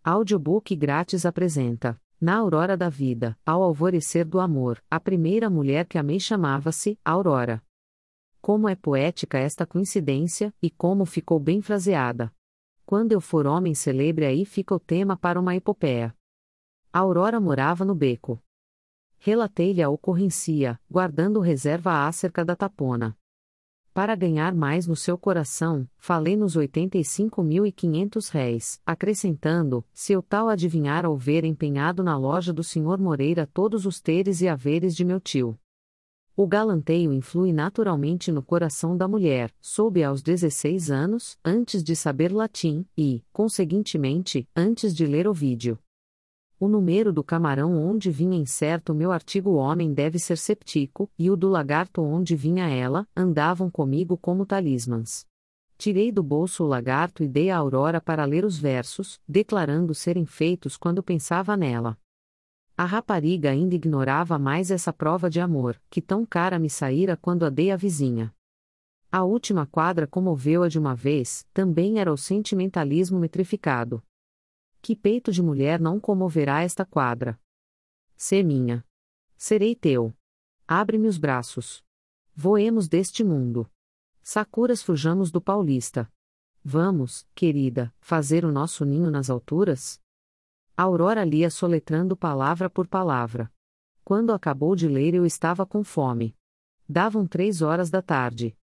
Audiobook grátis apresenta: Na Aurora da Vida, ao alvorecer do amor, a primeira mulher que amei chamava-se Aurora. Como é poética esta coincidência, e como ficou bem fraseada. Quando eu for homem celebre, aí fica o tema para uma epopeia. A Aurora morava no beco. Relatei-lhe a ocorrência, guardando reserva acerca da tapona. Para ganhar mais no seu coração, falei nos 85.500 réis, acrescentando, se eu tal adivinhar ao ver empenhado na loja do Sr. Moreira todos os teres e haveres de meu tio. O galanteio influi naturalmente no coração da mulher, soube aos 16 anos, antes de saber latim, e, conseguintemente, antes de ler Ovídio. O número do camarão onde vinha incerto meu artigo homem deve ser septico, e o do lagarto onde vinha ela, andavam comigo como talismãs. Tirei do bolso o lagarto e dei à Aurora para ler os versos, declarando serem feitos quando pensava nela. A rapariga ainda ignorava mais essa prova de amor, que tão cara me saíra quando a dei à vizinha. A última quadra comoveu-a de uma vez, também era o sentimentalismo metrificado. Que peito de mulher não comoverá esta quadra? Sê minha. Serei teu. Abre-me os braços. Voemos deste mundo. Sakuras fujamos do Paulista. Vamos, querida, fazer o nosso ninho nas alturas? A Aurora lia soletrando palavra por palavra. Quando acabou de ler eu estava com fome. Davam 3 horas da tarde.